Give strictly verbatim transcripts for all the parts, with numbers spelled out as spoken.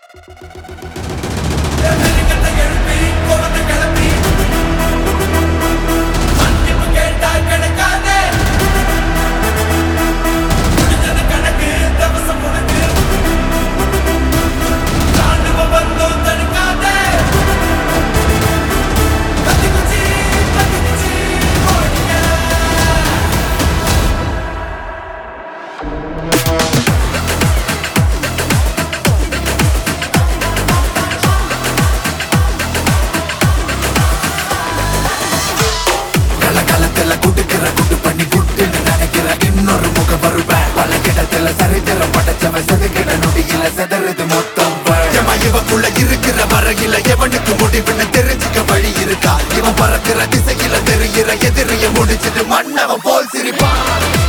சரித்திரம் படைச்சவன் செதுக்கிட நொடியில செதறது மொத்தம் இவக்குள்ள இருக்கிற வரையில எவனுக்கு முடிவுன்னு தெரிஞ்சுக்க வழி இருக்கா இவன் பறக்கிற திசையில தெரிகிற எதிரிய முடிச்சிட்டு மன்னவன் போல் சிரிப்பான்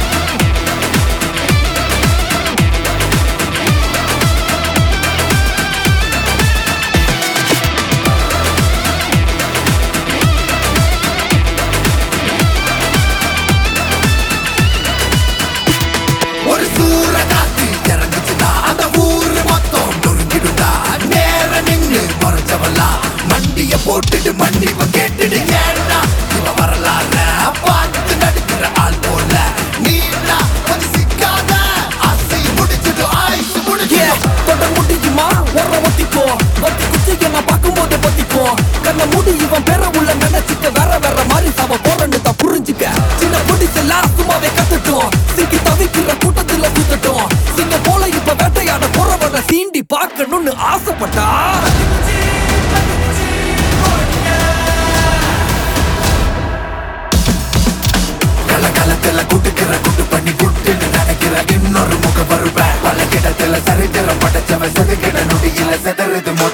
போட்டுட்டு மன்னிப்ப கேட்டுட்டு ஏன்னா இவ வரலாற பார்த்து நடிக்கிற ஆள் போல நீனா கொஞ்சம் சிக்காத ஆசை முடிச்சுட்டு ஆயுசு முடிச்சு தொட முடியுமா வர ஒத்திக்கோ ஒத்தி குச்சிக்க நான் பார்க்கும்போது பத்திக்கோ கண்ண முடி இவன் பெற உள்ள நினைச்சுக்க வேற வேற மாதிரி சாவ போறன்னு தான் புரிஞ்சுக்க சின்ன குடிசெல்லாம் சும்மாவே கத்துட்டோம் சிக்கி தவிக்கிற கூட்டத்துல சுத்தட்டும் சிங்க போல இப்ப வேட்டையாட போறவன சீண்டி பார்க்கணும்னு ஆசைப்பட்டா களத்துல குட்டுக்கிற குட்டு பண்ணி குட்டுன்னு நினைக்கிற இன்னொரு முக வருவேன் பல கிடத்துல சரித்திரம் படைச்சவன் செதுக்கிட நொடியில செதறது